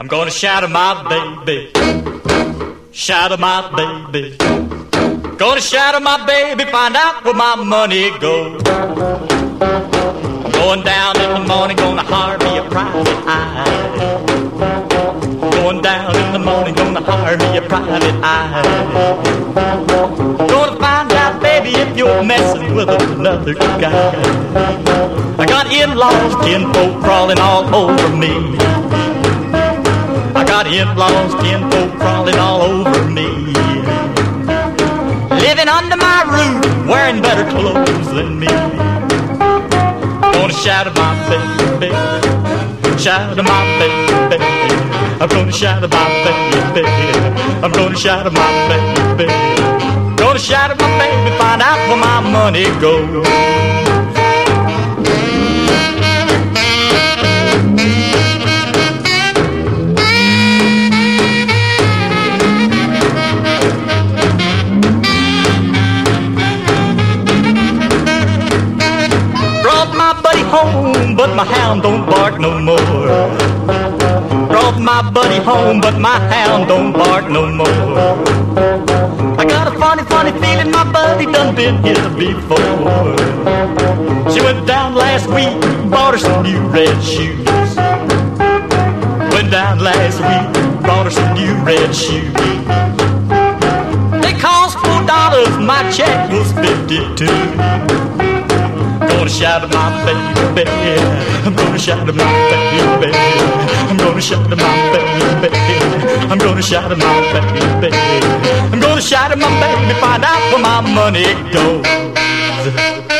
I'm gonna shadow my baby, shadow my baby. Gonna shadow my baby, find out where my money goes. I'm going down in the morning, gonna hire me a private eye. Going down in the morning, gonna hire me a private eye. Gonna find out, baby, if you're messing with another guy. I got in-laws, kinfolk crawling all over me. I got in-laws, kinfolk crawling all over me. Living under my roof, wearing better clothes than me. Gonna shadow my baby, shadow my baby. I'm gonna shadow my baby, I'm gonna shadow my baby. Gonna shadow my baby, find out where my money goes. Home, but my hound don't bark no more. Brought my buddy home, but my hound don't bark no more. I got a funny, funny feeling my buddy done been here before. She went down last week, bought her some new red shoes. Went down last week, bought her some new red shoes. They cost $4, my check was 52. I'm gonna shadow my baby, I'm gonna shadow my baby, I'm gonna shadow my baby, I'm gonna shadow my baby, I'm gonna shadow my baby, find out where my money goes.